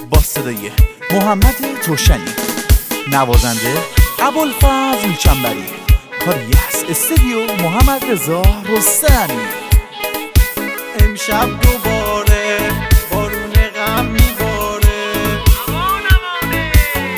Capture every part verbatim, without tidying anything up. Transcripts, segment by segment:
با صدای محمد توشنی، نوازنده ابوالفضل چنبری، کار یس استودیو محمد رضا رستمی. امشب دوباره بارون غم میباره، امان امانه.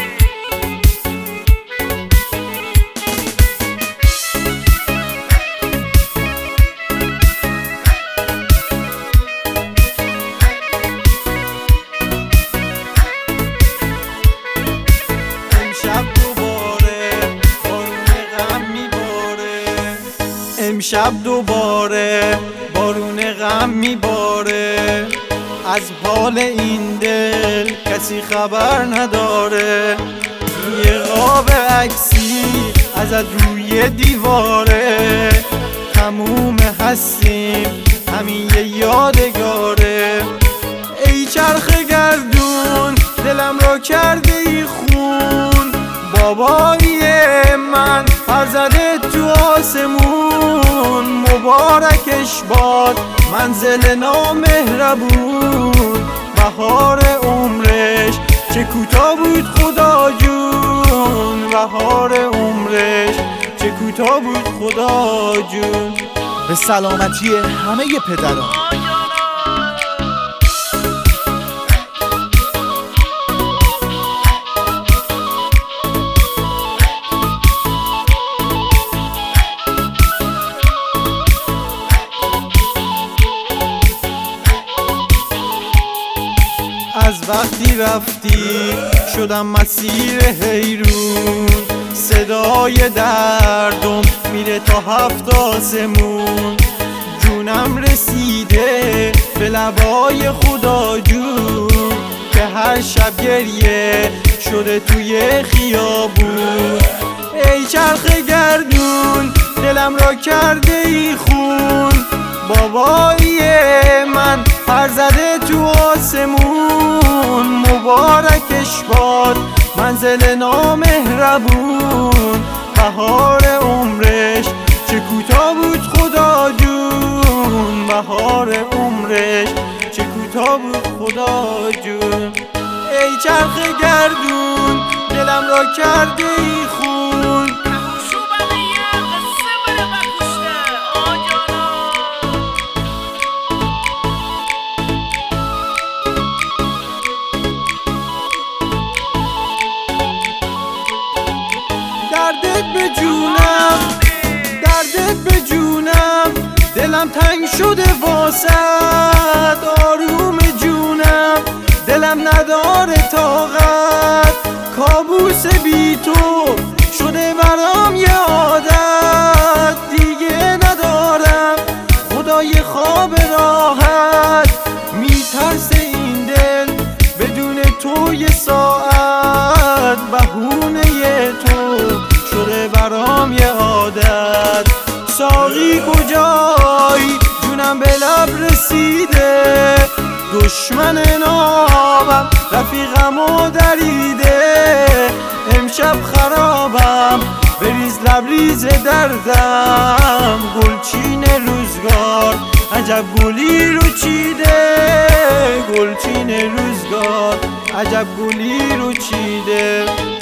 امشب دوباره بارون غم میباره، امشب دوباره بارون غم میباره. از حال این دل کسی خبر نداره، یه قاب عکسی ازت روی دیواره. تموم هستیم همین یه یادگاره. ای چرخ گردون دلم را کرده ای خون، بابایی من پر زده تو آسمون. مبارکش باد منزل نامهربون، بهار عمرش چه کوتاه بود خدا جون، بهار عمرش چه کوتاه بود خدا جون. به سلامتی همه پدران. از وقتی رفتی شدم مسیر حیرون، صدای دردم میره تا هفت آسمون. جونم رسیده به لبای خدا جون، که هر شب گریه شده توی خیابون. ای چرخ گردون دلم را کرده ای خون، بابایی من پر زده تو آسمون. مبارکش باد منزل نامهربون، بهار عمرش چه کوتاه بود خدا جون، بهار عمرش چه کوتاه بود خدا جون. ای چرخ گردون دلم را کرده ای خون. دردت به جونم، دردت به جونم، دلم تنگ شده واسد. آروم جونم دلم نداره طاقت، کابوس بی تو شده برام یه عادت. دیگه ندارم خدای خواب راحت، میترسه این دل بدون تو یه ساعت. بهونه تو شده برام یه عادت. ساقی کجایی جونم به لب رسیده، دشمن نابم رفیقمو دریده. امشب خرابم بریز لبریز دردم، گلچین روزگار عجب گلی رو چیده، گلچین روزگار عجب گلی رو چیده.